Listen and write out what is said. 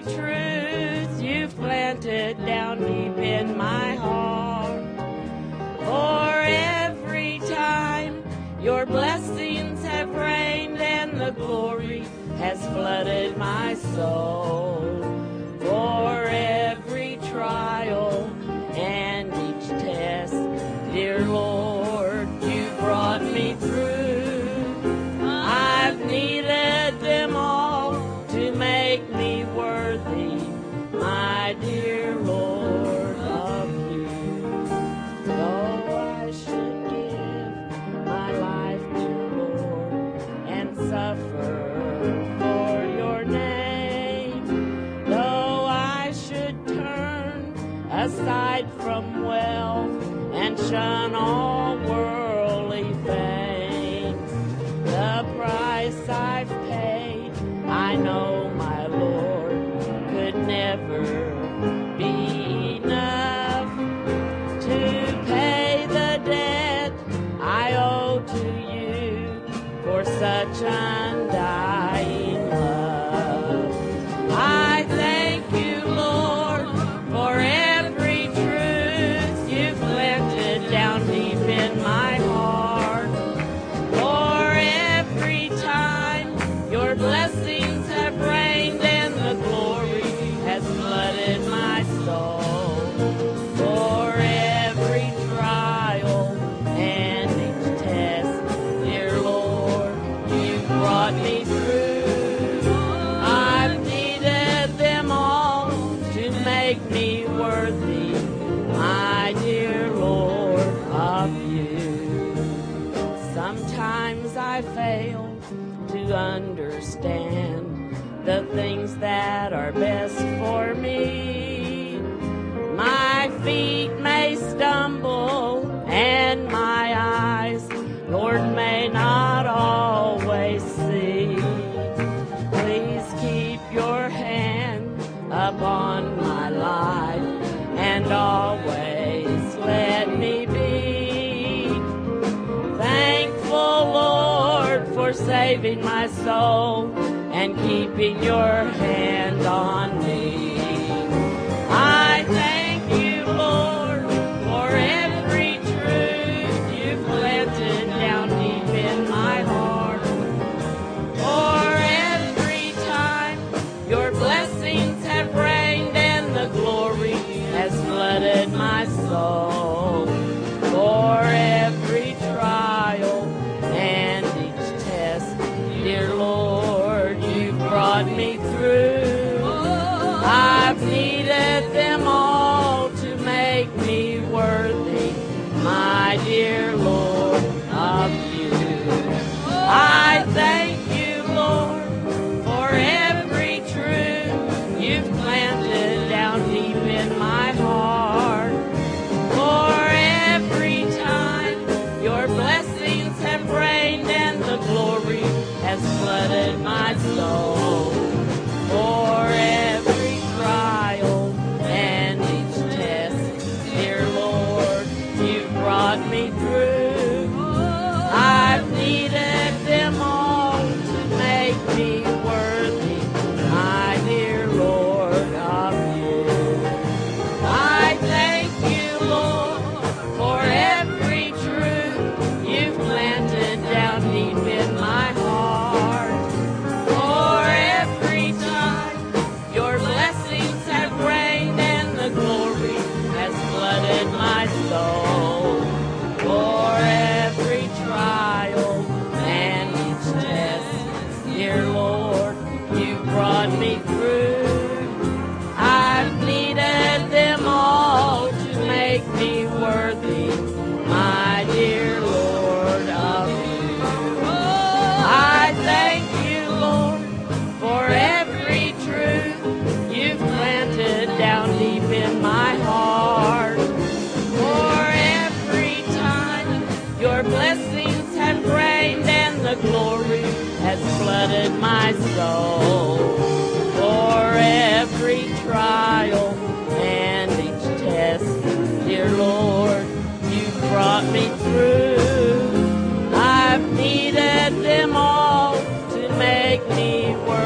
truth you've planted down deep in my heart. For every time your blessings have rained and the glory has flooded my soul. For every trial and each test, dear Lord, you brought me through. I've needed them all to make me worthy, my dear Lord, of you. Though I should give my life to Lord and suffer for your name, though I should turn aside from wealth and shun all worldly things, the price I've paid, I know my Lord, could never be enough to pay the debt I owe to you for such undying love. I thank you, Lord, for every truth you've planted down deep in my heart. For every time your blessings have rained and the glory has flooded my soul. For every trial and each test, dear Lord, you brought me through. I've needed them all to make me worthy, my dear Lord, of you. Sometimes I fail to understand the things that are best for me. My feet may stumble and my eyes, Lord, may not always see. Please keep your hand upon my life and always let me be thankful, Lord, for saving my soul and keeping your hand on me. I thank you, Lord, for every truth you've planted down deep in my heart. For every time your blessings have rained and the glory has flooded my soul. For every trial and each test, dear Lord, you brought me through. I've needed them all to make me worthy, my dear Lord, of you. I thank you, Lord, for every truth you've planted down deep in my heart. For every time your blessings have rained and the glory has flooded my soul. For every trial and each test, dear Lord, you brought me through. I've needed them all to make me worthy, my dear Lord, of you. I thank you, Lord, for every truth you've planted down deep in my heart. For every time your blessings have rained and the glory has flooded my soul. For every trial and each test, dear Lord, you brought me through. I've needed them all to make me worthy, my dear Lord, of you. I thank you, Lord, for every truth you've planted down deep in my heart. For every time your blessings have rained and the glory has flooded my soul. For every trial and each test, dear Lord, you brought me through. I've needed them all to make me worthy,